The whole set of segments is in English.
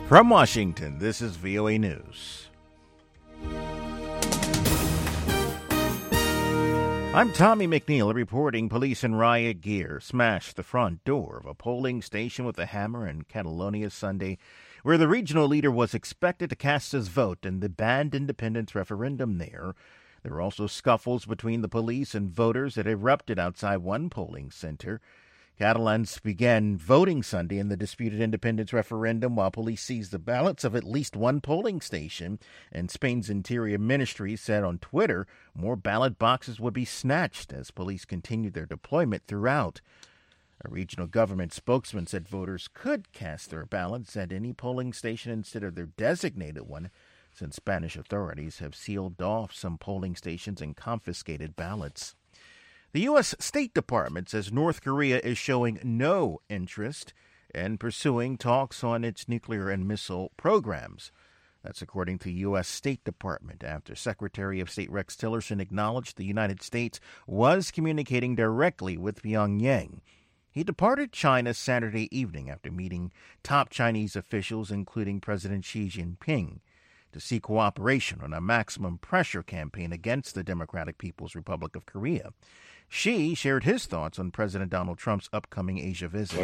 From Washington, this is VOA News. I'm Tommy McNeil reporting police in riot gear smashed the front door of a polling station with a hammer in Catalonia Sunday, where the regional leader was expected to cast his vote in the banned independence referendum there. There were also scuffles between the police and voters that erupted outside one polling center. Catalans began voting Sunday in the disputed independence referendum while police seized the ballots of at least one polling station. And Spain's Interior Ministry said on Twitter more ballot boxes would be snatched as police continued their deployment throughout. A regional government spokesman said voters could cast their ballots at any polling station instead of their designated one, since Spanish authorities have sealed off some polling stations and confiscated ballots. The U.S. State Department says North Korea is showing no interest in pursuing talks on its nuclear and missile programs. That's according to the U.S. State Department after Secretary of State Rex Tillerson acknowledged the United States was communicating directly with Pyongyang. He departed China Saturday evening after meeting top Chinese officials, including President Xi Jinping, to seek cooperation on a maximum pressure campaign against the Democratic People's Republic of Korea. Xi shared his thoughts on President Donald Trump's upcoming Asia visit.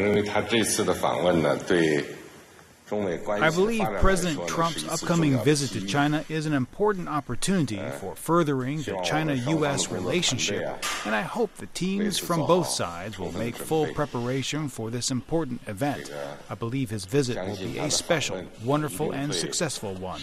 I believe President Trump's upcoming visit to China is an important opportunity for furthering the China-U.S. relationship, and I hope the teams from both sides will make full preparation for this important event. I believe his visit will be a special, wonderful, and successful one.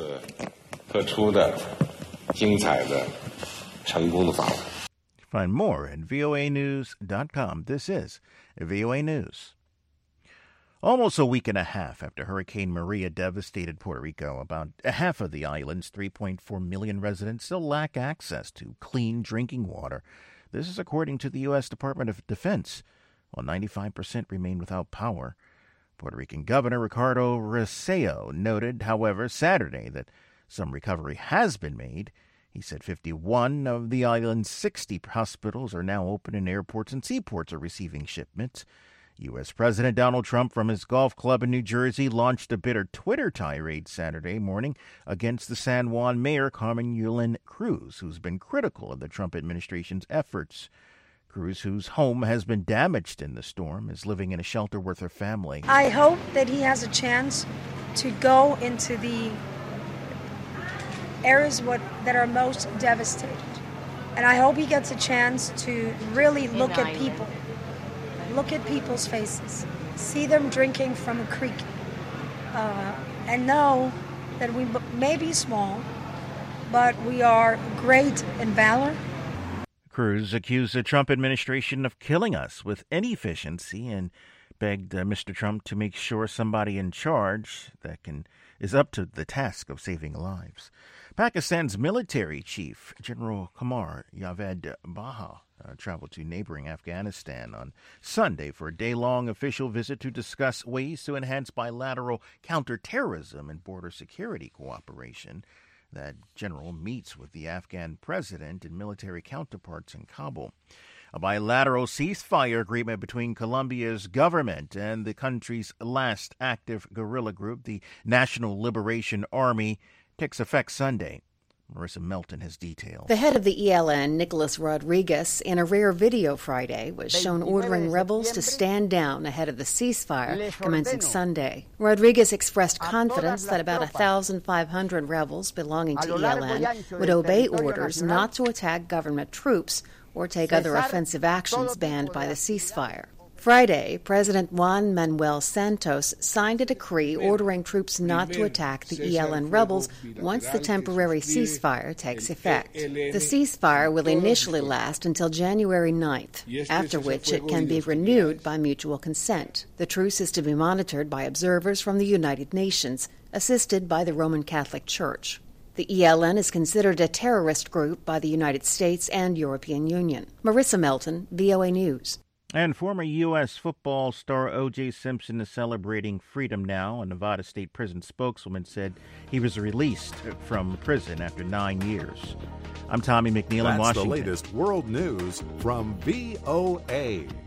Find more at voanews.com. This is VOA News. Almost a week and a half after Hurricane Maria devastated Puerto Rico, about half of the island's 3.4 million residents still lack access to clean drinking water. This is according to the U.S. Department of Defense, while 95% remain without power. Puerto Rican Governor Ricardo Rossello noted, however, Saturday that some recovery has been made. He said 51 of the island's 60 hospitals are now open and airports and seaports are receiving shipments. U.S. President Donald Trump from his golf club in New Jersey launched a bitter Twitter tirade Saturday morning against the San Juan mayor Carmen Yulín Cruz, who's been critical of the Trump administration's efforts. Cruz, whose home has been damaged in the storm, is living in a shelter with her family. I hope that he has a chance to go into the areas that are most devastated. And I hope he gets a chance to really look at people. Look at people's faces, see them drinking from a creek, and know that we may be small, but we are great in valor. Cruz accused the Trump administration of killing us with inefficiency and begged Mr. Trump to make sure somebody in charge is up to the task of saving lives. Pakistan's military chief, General Qamar Javed Bajwa, traveled to neighboring Afghanistan on Sunday for a day-long official visit to discuss ways to enhance bilateral counterterrorism and border security cooperation. That general meets with the Afghan president and military counterparts in Kabul. A bilateral ceasefire agreement between Colombia's government and the country's last active guerrilla group, the National Liberation Army, takes effect Sunday. Marissa Melton has details. The head of the ELN, Nicolas Rodriguez, in a rare video Friday, was shown ordering rebels to stand down ahead of the ceasefire commencing Sunday. Rodriguez expressed confidence that about 1,500 rebels belonging to ELN would obey orders not to attack government troops or take other offensive actions banned by the ceasefire. Friday, President Juan Manuel Santos signed a decree ordering troops not to attack the ELN rebels once the temporary ceasefire takes effect. The ceasefire will initially last until January 9th, after which it can be renewed by mutual consent. The truce is to be monitored by observers from the United Nations, assisted by the Roman Catholic Church. The ELN is considered a terrorist group by the United States and European Union. Marissa Melton, VOA News. And former U.S. football star O.J. Simpson is celebrating freedom now. A Nevada State Prison spokeswoman said he was released from prison after 9 years. I'm Tommy McNeil in Washington. That's the latest world news from VOA.